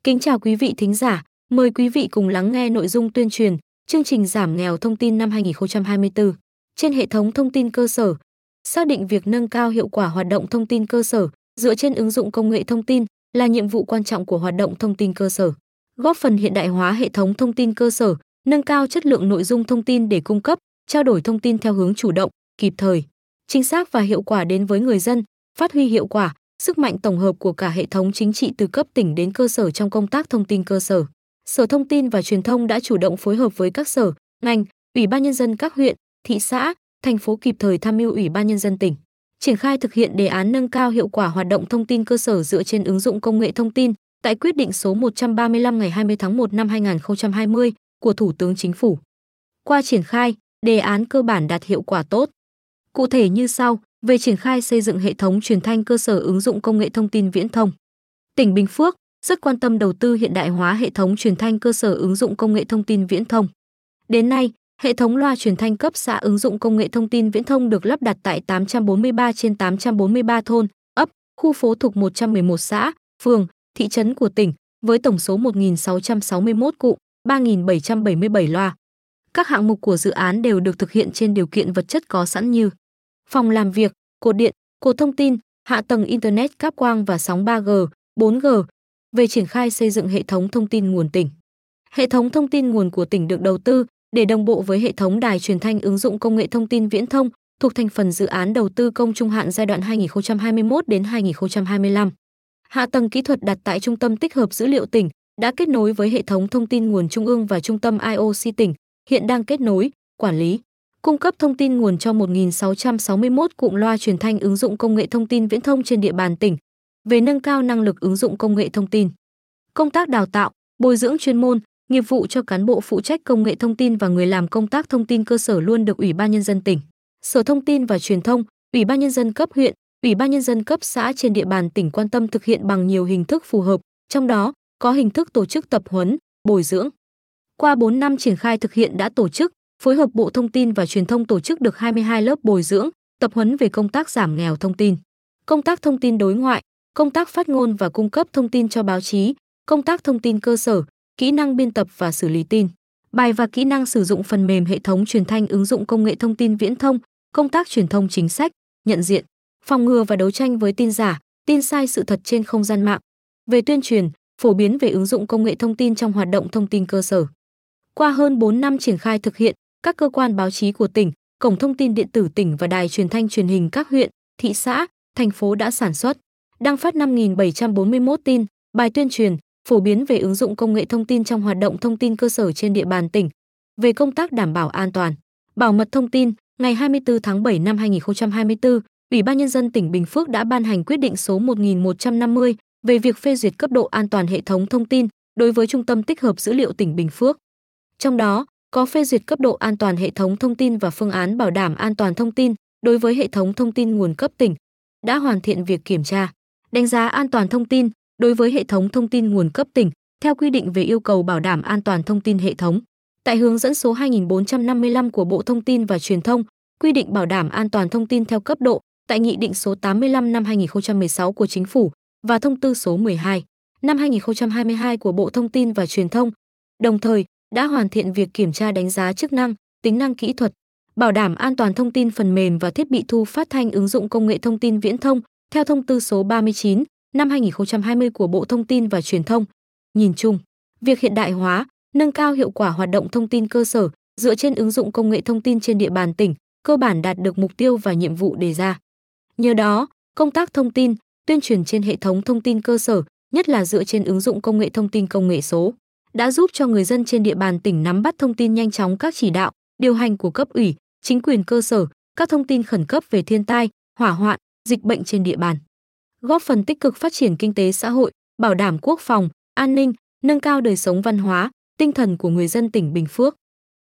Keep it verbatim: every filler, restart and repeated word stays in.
Kính chào quý vị thính giả, mời quý vị cùng lắng nghe nội dung tuyên truyền chương trình giảm nghèo thông tin năm hai nghìn không trăm hai mươi tư trên hệ thống thông tin cơ sở. Xác định việc nâng cao hiệu quả hoạt động thông tin cơ sở dựa trên ứng dụng công nghệ thông tin là nhiệm vụ quan trọng của hoạt động thông tin cơ sở, góp phần hiện đại hóa hệ thống thông tin cơ sở, nâng cao chất lượng nội dung thông tin để cung cấp, trao đổi thông tin theo hướng chủ động, kịp thời, chính xác và hiệu quả đến với người dân, phát huy hiệu quả, sức mạnh tổng hợp của cả hệ thống chính trị từ cấp tỉnh đến cơ sở trong công tác thông tin cơ sở. Sở Thông tin và Truyền thông đã chủ động phối hợp với các sở, ngành, Ủy ban nhân dân các huyện, thị xã, thành phố kịp thời tham mưu Ủy ban nhân dân tỉnh, triển khai thực hiện đề án nâng cao hiệu quả hoạt động thông tin cơ sở dựa trên ứng dụng công nghệ thông tin tại quyết định số một trăm ba mươi lăm ngày hai mươi tháng một năm hai nghìn không trăm hai mươi của Thủ tướng Chính phủ. Qua triển khai, đề án cơ bản đạt hiệu quả tốt. Cụ thể như sau: về triển khai xây dựng hệ thống truyền thanh cơ sở ứng dụng công nghệ thông tin viễn thông. Tỉnh Bình Phước rất quan tâm đầu tư hiện đại hóa hệ thống truyền thanh cơ sở ứng dụng công nghệ thông tin viễn thông. Đến nay, hệ thống loa truyền thanh cấp xã ứng dụng công nghệ thông tin viễn thông được lắp đặt tại tám trăm bốn mươi ba trên tám trăm bốn mươi ba thôn, ấp, khu phố thuộc một trăm mười một xã, phường, thị trấn của tỉnh, với tổng số một nghìn sáu trăm sáu mươi mốt cụm, ba nghìn bảy trăm bảy mươi bảy loa. Các hạng mục của dự án đều được thực hiện trên điều kiện vật chất có sẵn như phòng làm việc, cột điện, cột thông tin, hạ tầng Internet cáp quang và sóng ba G, bốn G. Về triển khai xây dựng hệ thống thông tin nguồn tỉnh. Hệ thống thông tin nguồn của tỉnh được đầu tư để đồng bộ với hệ thống đài truyền thanh ứng dụng công nghệ thông tin viễn thông thuộc thành phần dự án đầu tư công trung hạn giai đoạn hai nghìn không trăm hai mươi mốt đến hai nghìn không trăm hai mươi lăm. Hạ tầng kỹ thuật đặt tại Trung tâm tích hợp dữ liệu tỉnh đã kết nối với hệ thống thông tin nguồn trung ương và Trung tâm I O C tỉnh, hiện đang kết nối, quản lý, cung cấp thông tin nguồn cho một nghìn sáu trăm sáu mươi mốt cụm loa truyền thanh ứng dụng công nghệ thông tin viễn thông trên địa bàn tỉnh. Về nâng cao năng lực ứng dụng công nghệ thông tin, công tác đào tạo, bồi dưỡng chuyên môn, nghiệp vụ cho cán bộ phụ trách công nghệ thông tin và người làm công tác thông tin cơ sở luôn được Ủy ban nhân dân tỉnh, Sở Thông tin và Truyền thông, Ủy ban nhân dân cấp huyện, Ủy ban nhân dân cấp xã trên địa bàn tỉnh quan tâm thực hiện bằng nhiều hình thức phù hợp, trong đó có hình thức tổ chức tập huấn, bồi dưỡng. Qua bốn năm triển khai thực hiện đã tổ chức, phối hợp Bộ Thông tin và Truyền thông tổ chức được hai mươi hai lớp bồi dưỡng, tập huấn về công tác giảm nghèo thông tin, công tác thông tin đối ngoại, công tác phát ngôn và cung cấp thông tin cho báo chí, công tác thông tin cơ sở, kỹ năng biên tập và xử lý tin bài và kỹ năng sử dụng phần mềm hệ thống truyền thanh ứng dụng công nghệ thông tin viễn thông, công tác truyền thông chính sách, nhận diện, phòng ngừa và đấu tranh với tin giả, tin sai sự thật trên không gian mạng. Về tuyên truyền, phổ biến về ứng dụng công nghệ thông tin trong hoạt động thông tin cơ sở. Qua hơn bốn năm triển khai thực hiện, các cơ quan báo chí của tỉnh, cổng thông tin điện tử tỉnh và đài truyền thanh truyền hình các huyện, thị xã, thành phố đã sản xuất, đăng phát năm nghìn bảy trăm bốn mươi mốt tin, bài tuyên truyền, phổ biến về ứng dụng công nghệ thông tin trong hoạt động thông tin cơ sở trên địa bàn tỉnh. Về công tác đảm bảo an toàn, bảo mật thông tin, ngày hai mươi tư tháng bảy năm hai nghìn không trăm hai mươi tư, Ủy ban nhân dân tỉnh Bình Phước đã ban hành quyết định số một nghìn một trăm năm mươi về việc phê duyệt cấp độ an toàn hệ thống thông tin đối với Trung tâm tích hợp dữ liệu tỉnh Bình Phước. Trong đó, có phê duyệt cấp độ an toàn hệ thống thông tin và phương án bảo đảm an toàn thông tin đối với hệ thống thông tin nguồn cấp tỉnh, đã hoàn thiện việc kiểm tra, đánh giá an toàn thông tin đối với hệ thống thông tin nguồn cấp tỉnh theo quy định về yêu cầu bảo đảm an toàn thông tin hệ thống. Tại hướng dẫn số hai nghìn bốn trăm năm mươi lăm của Bộ Thông tin và Truyền thông, quy định bảo đảm an toàn thông tin theo cấp độ tại Nghị định số tám mươi lăm năm hai nghìn không trăm mười sáu của Chính phủ và Thông tư số mười hai năm hai nghìn không trăm hai mươi hai của Bộ Thông tin và Truyền thông. Đồng thời, đã hoàn thiện việc kiểm tra đánh giá chức năng, tính năng kỹ thuật, bảo đảm an toàn thông tin phần mềm và thiết bị thu phát thanh ứng dụng công nghệ thông tin viễn thông theo Thông tư số ba mươi chín năm hai nghìn không trăm hai mươi của Bộ Thông tin và Truyền thông. Nhìn chung, việc hiện đại hóa, nâng cao hiệu quả hoạt động thông tin cơ sở dựa trên ứng dụng công nghệ thông tin trên địa bàn tỉnh cơ bản đạt được mục tiêu và nhiệm vụ đề ra. Nhờ đó, công tác thông tin, tuyên truyền trên hệ thống thông tin cơ sở, nhất là dựa trên ứng dụng công nghệ thông tin công nghệ số, đã giúp cho người dân trên địa bàn tỉnh nắm bắt thông tin nhanh chóng các chỉ đạo, điều hành của cấp ủy, chính quyền cơ sở, các thông tin khẩn cấp về thiên tai, hỏa hoạn, dịch bệnh trên địa bàn, góp phần tích cực phát triển kinh tế xã hội, bảo đảm quốc phòng, an ninh, nâng cao đời sống văn hóa, tinh thần của người dân tỉnh Bình Phước.